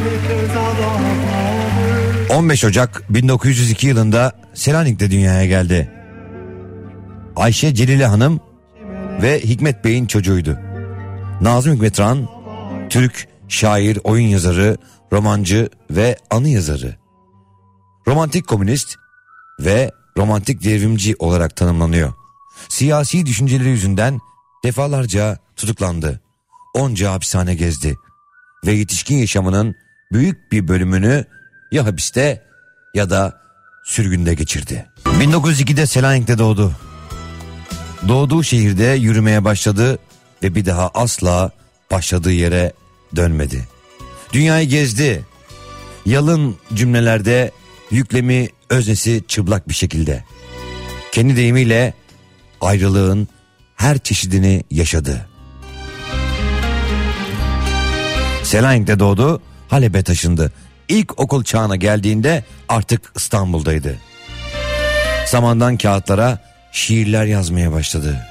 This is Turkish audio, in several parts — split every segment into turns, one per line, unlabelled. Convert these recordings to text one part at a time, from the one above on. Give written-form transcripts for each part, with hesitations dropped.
...15 Ocak 1902 yılında Selanik'te dünyaya geldi. Ayşe Celile Hanım ve Hikmet Bey'in çocuğuydu. Nazım Hikmet Ran, Türk, şair, oyun yazarı, romancı ve anı yazarı. Romantik komünist ve romantik devrimci olarak tanımlanıyor. Siyasi düşünceleri yüzünden defalarca tutuklandı. Onca hapishane gezdi ve yetişkin yaşamının büyük bir bölümünü ya hapiste ya da sürgünde geçirdi. 1902'de Selanik'te doğdu. Doğduğu şehirde yürümeye başladı ve bir daha asla başladığı yere dönmedi. Dünyayı gezdi. Yalın cümlelerde yüklemi, öznesi çıplak bir şekilde. Kendi deyimiyle ayrılığın her çeşidini yaşadı. Selanik'te doğdu, Halep'e taşındı. İlk okul çağına geldiğinde artık İstanbul'daydı. Samandan kağıtlara şiirler yazmaya başladı.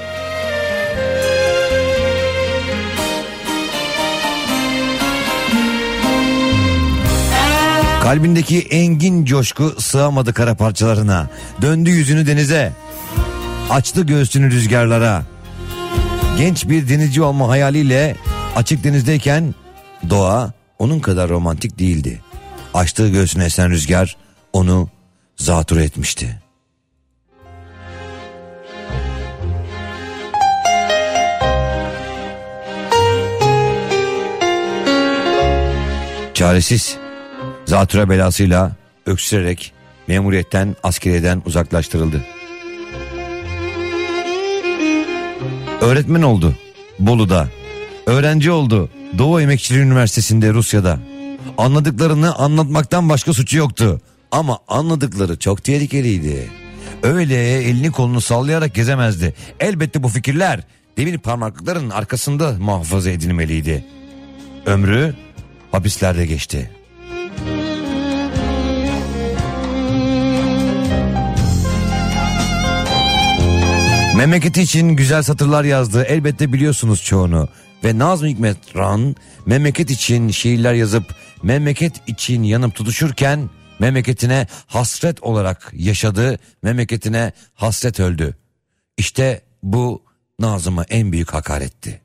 Kalbindeki engin coşku sığamadı kara parçalarına. Döndü yüzünü denize. Açtı göğsünü rüzgarlara. Genç bir denizci olma hayaliyle açık denizdeyken doğa onun kadar romantik değildi. Açtığı göğsüne esen rüzgar onu zatürre etmişti. Çaresiz, zatürre belasıyla öksürerek memuriyetten, askeriyeden uzaklaştırıldı. Öğretmen oldu Bolu'da. Öğrenci oldu Doğu Emekçileri Üniversitesi'nde Rusya'da. Anladıklarını anlatmaktan başka suçu yoktu. Ama anladıkları çok tehlikeliydi. Öyle elini kolunu sallayarak gezemezdi. Elbette bu fikirler demir parmaklıkların arkasında muhafaza edilmeliydi. Ömrü hapislerde geçti. Memleketi için güzel satırlar yazdı. Elbette biliyorsunuz çoğunu. Ve Nazım Hikmet Ran memleket için şiirler yazıp memleket için yanıp tutuşurken memleketine hasret olarak yaşadı. Memleketine hasret öldü. İşte bu Nazım'a en büyük hakaretti.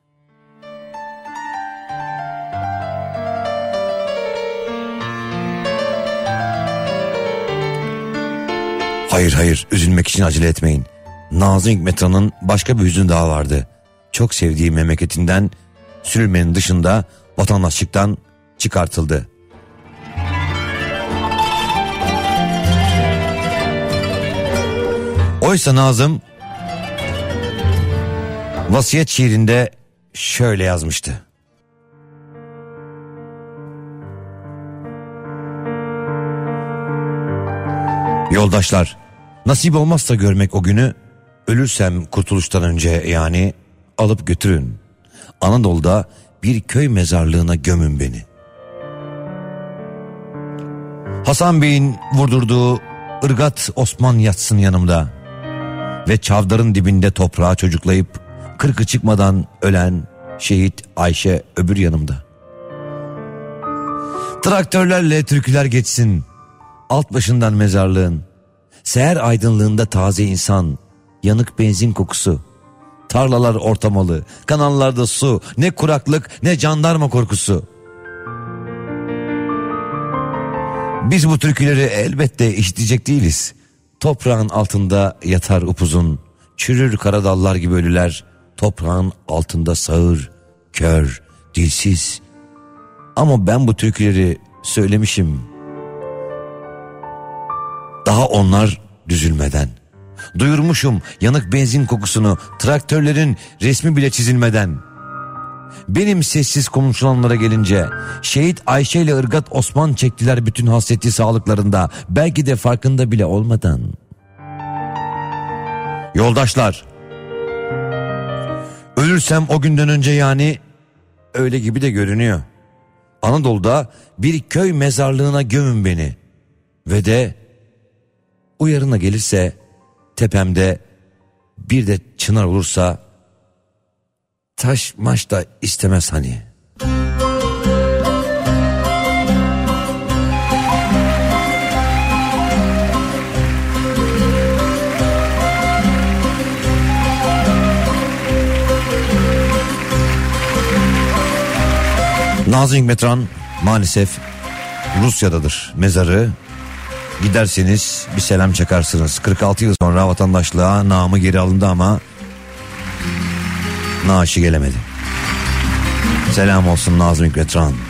Hayır, üzülmek için acele etmeyin. Nazım Hikmet Ran'ın başka bir hüznü daha vardı. Çok sevdiği memleketinden sürülmenin dışında vatandaşlıktan çıkartıldı. Oysa Nazım vasiyet şiirinde şöyle yazmıştı. Yoldaşlar, nasip olmazsa görmek o günü, ölürsem kurtuluştan önce yani alıp götürün. Anadolu'da bir köy mezarlığına gömün beni. Hasan Bey'in vurdurduğu ırgat Osman yatsın yanımda. Ve çavdarın dibinde toprağa çocuklayıp kırkı çıkmadan ölen şehit Ayşe öbür yanımda. Traktörlerle türküler geçsin alt başından mezarlığın. Seher aydınlığında taze insan, yanık benzin kokusu. Tarlalar ortamalı, kanallarda su, ne kuraklık ne jandarma korkusu. Biz bu türküleri elbette işitecek değiliz. Toprağın altında yatar upuzun, çürür kara dallar gibi ölüler. Toprağın altında sağır, kör, dilsiz. Ama ben bu türküleri söylemişim. Daha onlar düzülmeden. Duyurmuşum yanık benzin kokusunu, traktörlerin resmi bile çizilmeden. Benim sessiz konuşulanlara gelince şehit Ayşe ile ırgat Osman çektiler bütün hasreti sağlıklarında, belki de farkında bile olmadan. Yoldaşlar, ölürsem o günden önce yani öyle gibi de görünüyor. Anadolu'da bir köy mezarlığına gömün beni. Ve de uyarına gelirse tepemde bir de çınar olursa taş maş da istemez hani. Nazım Hikmetran maalesef Rusya'dadır mezarı. Giderseniz bir selam çakarsınız. 46 yıl sonra vatandaşlığa namı geri alındı ama naaşı gelemedi. Selam olsun Nazım Hikmetran.